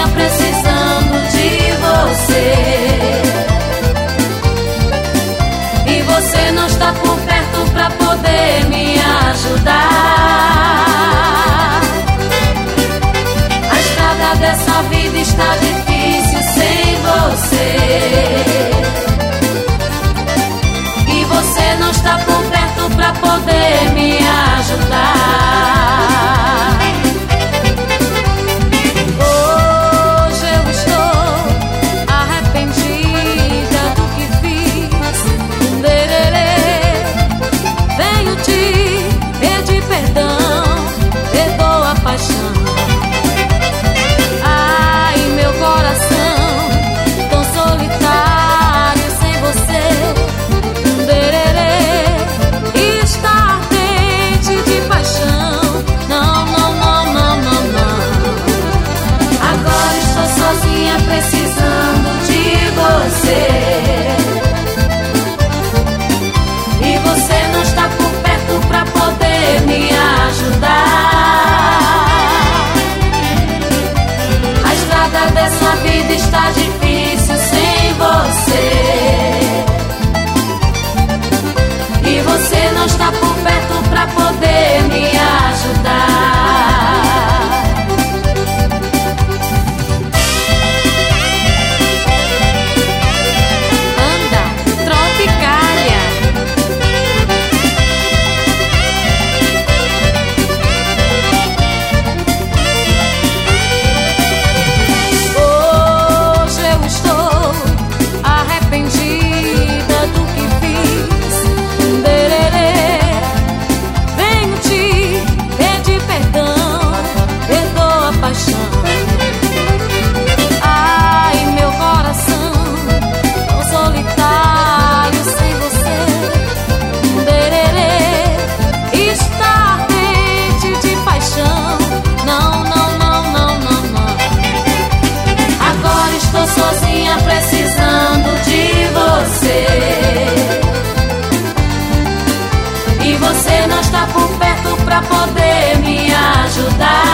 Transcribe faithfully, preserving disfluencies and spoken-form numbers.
sozinha precisando de você. E você não está por perto pra poder me ajudar. A estrada dessa vida está difícil sem você. E você não está por perto pra poder me ajudar. Hoje eu estou arrependida do que fiz. Dererê, venho te pedir perdão, perdoa a paixão. Ai, meu coração tão solitário sem você. Dererê, está ardente de paixão. Não, não, não, não, não, não. Agora estou sozinha precisando de você. E você não está por perto pra poder me ajudar. A estrada dessa vida está difícil sem você. E você não está por perto pra poder me ajudar. Anda, Tropicália. Hoje eu estou arrependida do que fiz. Dererê, venho te pedir perdão, perdoa a paixão. Ai, meu coração tão solitário sem você. Dererê, está ardente de paixão. Não, não, não, não, não, não. Agora estou sozinha precisando de você. E você não está por perto pra poder me ajudar.